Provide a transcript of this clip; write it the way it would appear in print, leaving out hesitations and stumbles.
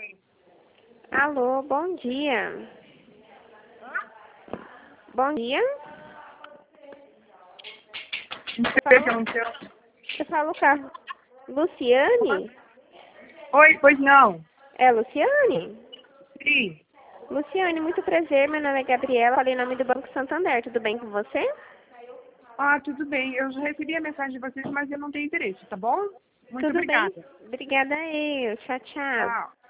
Alô, bom dia. Bom dia. Você fala o carro. Luciane? Oi, pois não. É Luciane? Sim. Luciane, muito prazer. Meu nome é Gabriela. Falei em nome do Banco Santander. Tudo bem com você? Ah, tudo bem. Eu já recebi a mensagem de vocês, mas eu não tenho interesse, tá bom? Muito Tudo obrigada. bem. Obrigada aí. Tchau, tchau. Tchau.